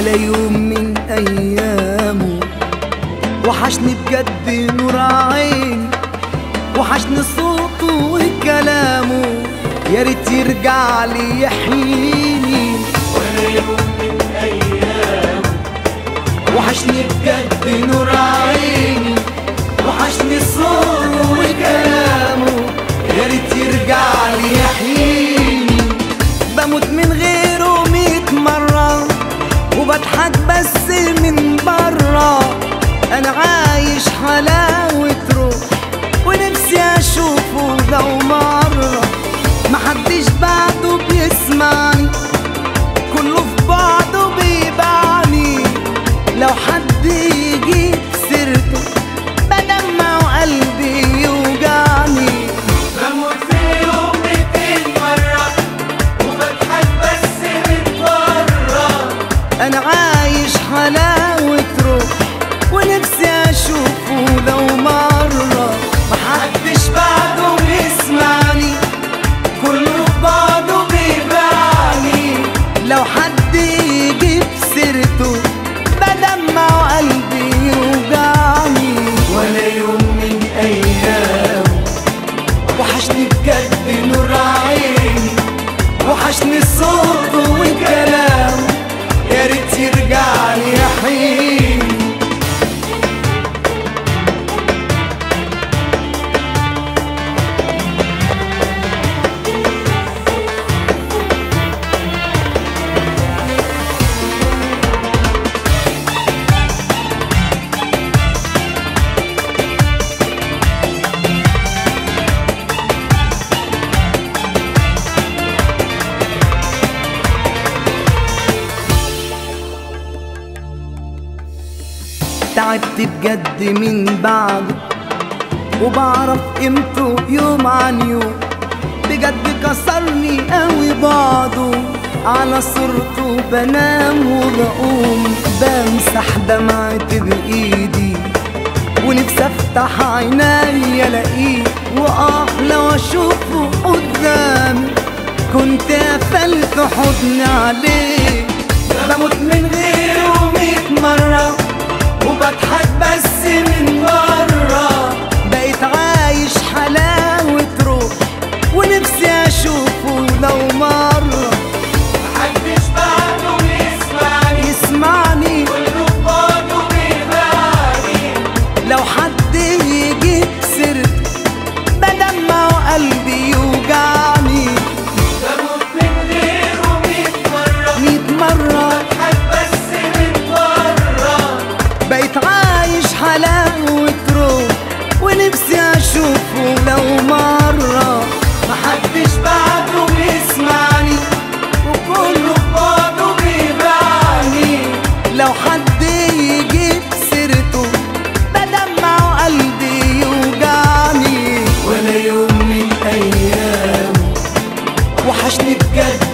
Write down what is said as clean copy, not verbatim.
ولا يوم من أيامه. وحشني بجد نور عيني، وحشني صوته وكلامه، يا ريت يرجع لي يحييني. ولا يوم من أيامه. وحشني بجد نور عيني، وحشني صوته وكلامه، يا ريت يرجع لي يحييني. بموت من غيره 100 مرة، وبضحك بس من برا. أنا عايش حلاوة روح، ونفسي أشوفه لو مرة. محدش بعده بيسمعني، كله في بعضه بيبعني. لو حد يجي سيرته بدمع وقلبي يوجعني. بموت في اليوم 200 مرة، وبضحك بس من برا. أنا عايش حلاوة روح، ونفسي أشوفه لو مرة. محدش بعده بيسمعني، كله في بعضه بيبعني. لو حد يجيب سيرته بدمع وقلبي يوجعني. ولا يوم من أيامه. وحشني بجد نور عيني، وحشني صوته وكلامه، يا ريت يرجع لي يحييني. تعبت بجد من بعده، وبعرف قيمته يوم عن يوم. بجد كسرني قوي بعضه، على صورته بنام وبقوم. بمسح دمعتي بإيدي، ونفسي افتح عيني الاقيه. لو اشوفه قدامي كنت قفلت حضني عليه. بموت من غيره 100 مرة، وبضحك بس من برا. بقيت عايش حلاوة روح، ونفسي أشوفه لو مرة. محدش بعده يسمعني، كله في بعضه بيبعني. لو حد يجيب سيرته بدمع وقلبي يوجعني. بموت من غيره 100 مرة، 100 مرة بضحك بس من برا. بقيت عايش حلاوة روح، ونفسي أشوفه لو مرة. محدش بعده بيسمعني، وكله في بعضه بيبعني. لو حد يجيب سيرته بدمع وقلبي يوجعني. ولا يوم من أيامه. وحشني بجد